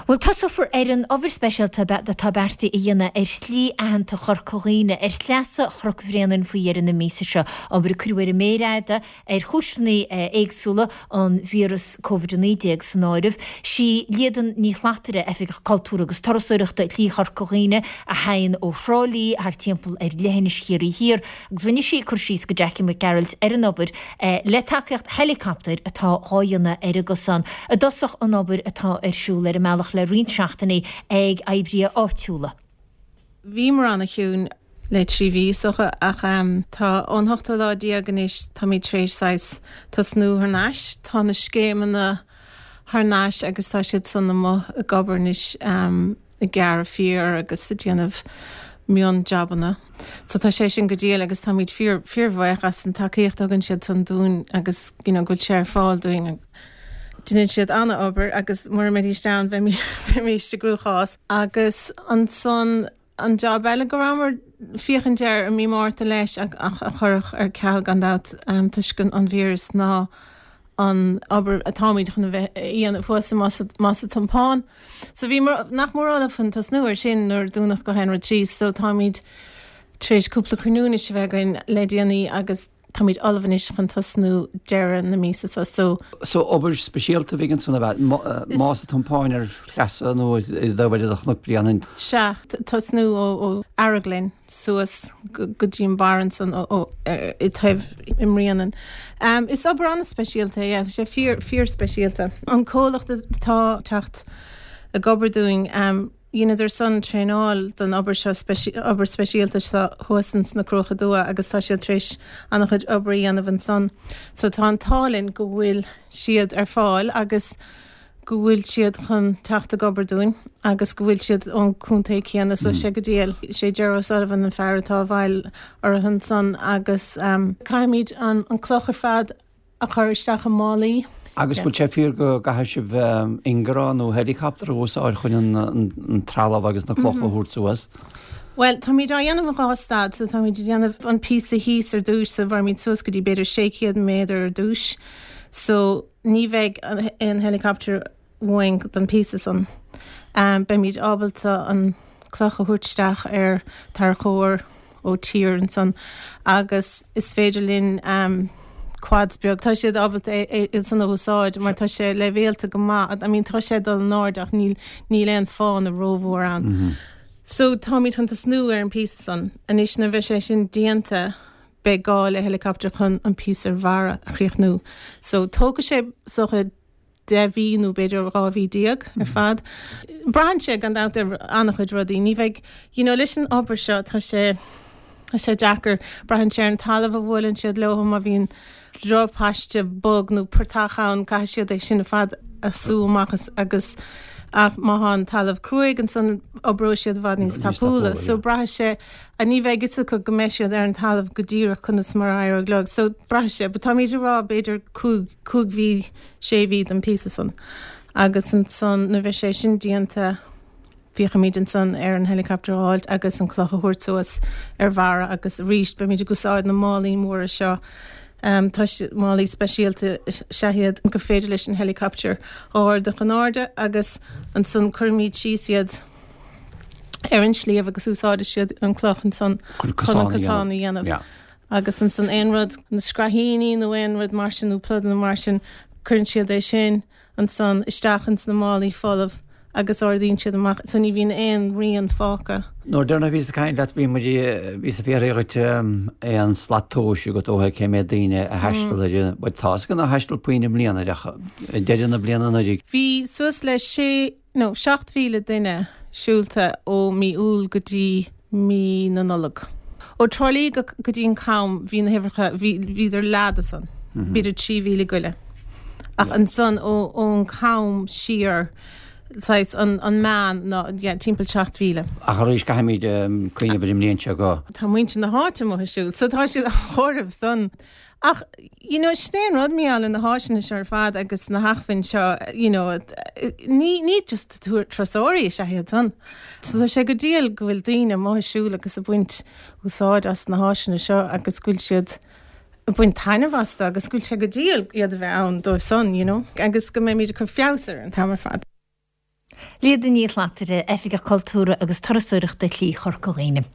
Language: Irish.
Well, tasoffer an oberspecialta bet de taberti iana slí ahananta chorcoghine sleasa chorcvreanan fuier in na mísa aber cruir méreide chusni éagsúla an virus COVID-19 snáirih si liedan ní chlátere efik cultúragus tarasúireachta lí chorcoghine a hain ó Frálí haar timpel lehéine chéirí hir agus vinne sí chursís go Jackie McGarrett an ober letakecht helicopter atá háianna gosan a dosach an ober atá siúle meach le rinschaachtaí ag aibrí áitiúla. Bhí mar anna hiún le trí socha ach tá anthachta lá diaganis tá mí trééis tá snú ar náis tá na scémanna haar náis agus tá siad sanna mo a gobarnis i gar fear agus sa déanamh mion jabanna. So tá sé sin go díal agus tá míid fearmhaithas an takeíocht agan siad san dún agus goil sé fáil doing Dinin siad anna ober agus mar méid staan bheit mí de grúchás agus an son an job eile go ramar fiochan deir a mí mórta leis a church ar ceall gandát tuiscin an vírus ná an ober atáid chun íana fusa massa tampáin. So bhí nach mór anna fan tas nuair sin nuair dúnach go henra trí, so táid trééis cúpla cruúna se bheith goin ledíanaí agus táid olhanis chun tasnú deire na mísa so ober speisialta vigin sanna bheit más tampáin ar chesa nó dhehaidach nó brianan. Se tasnú ó Araglin suas go dín Baranson ó i taobh imríanan. Is ober anna speisialta, sé fear speisialta. An cólachta tá techt a gobardúing Idir son tréáil don ober speisialta sa hosans na crocha dua agus tá sé tríis annach chud oberí anna van son. So tá an tálinn go bhfuil siad ar fáil agus go bhfuil siad chun teachta gobardúin agus go bhfuil siad ón cúnta chéanna so sé go díal sé Gerard O'Sullivan an fearrtá bhail ar an son agus caiimid an clochar fad a chuiristeach a málaí. Agus bud sé fír go gaithe sibh ingrán ó helicopter ósáir chun an trálah agus na clocha húrtúas. Well, tá míid dhéanamh gástad, so tá míid dhéanamh an písa híos ar dúis sa bhar míid sus go dtí beidir 600 méadar ar dúis. So ní bheith an helicopter bhaing don písa san. Be míid ábalta an clocha húrtsteach ar tar chóir ó tír an san agus is féidir linn quadsbeag tá sé ábalt san úsáid mar tá sé levéalta go má tá sé dul náirdach ní leon fáin a rómhór an. So tá míid chun snú ar an pí san a is na bheith sé sin déanta be gá le helicopter chun an pí ar bhara a chríochnú. So tóga sé socha 10 nó beidir 2 díag ar fad. Brahan sé gandát ar annach chud rudaí ní bheith leis an obair seo tá sé Jackar brahan sé an talamh bhfuilinn siad leham a bhín dropáiste bog nó portáchaán cai siad ag sinna fad a súmachas agus ach máhan talamh cruig an san obró siad bhd níos tapúla. So brathe sé a ní bheith gisa go meisiad ar an talamh go dtíra chunas mar air glog. So brathe sé, but tá míidir rá beidir cúg bhí sé bhí an písa san. Agus an son na bheith sé sin díanta bhícha míid an son ar an helicopter háilt agus an clocha húrtúas ar bhara agus ríist be míidir gusáid na málaí móra seo. Tá málaí speisialta sehiad go féidir leis an helicopter áir de chanáde agus an son chuirmíid síad ar an slíomh agus úsáide siad an clochan son chunachasána dhéanamh. Agus an son éonrad na scrahíní nó éonrad marsin ú plod na marsin chuann siad é sin an son isteachchans na málaí fólamh agus ordín siad amach san ní bhíon éon rion fáca. Nó derna ví a caiin dat bí ví a féréirt an slatóisiú go óthe cé mé daine a heistal bud tá gan a heistal puoine bliana deidirna bliana nadig. Bhí suas le 7,000 duine siúlta ó mí úl gotí mí na nullag. Ó trolí go dtíon cám hí na hefircha híidir láda san, bíidir 3,000 goile. Ach an son ó cám siar sais an man ná timppel 7,000. A choéis caiimiid cuioine bud imlíonse go. Tá muinte na háte mo siúil, so tá siad chomh son. Ach, stéan rud míall na háisina se fad agus na hachfinn seo, ní just túair trasóirí se héad san. So sé go díal go bhfuil daoine mo siúil agus a buint úsáid as na háisina seo agus gúil siad buint tainehasta agus gúil sé go díal iad bheith ann dóibh son, agus go mé míidir chu fiosar an tamar fad. Líad a níl látere efik a cultúra agus tarasúireachta lí chorcóíine.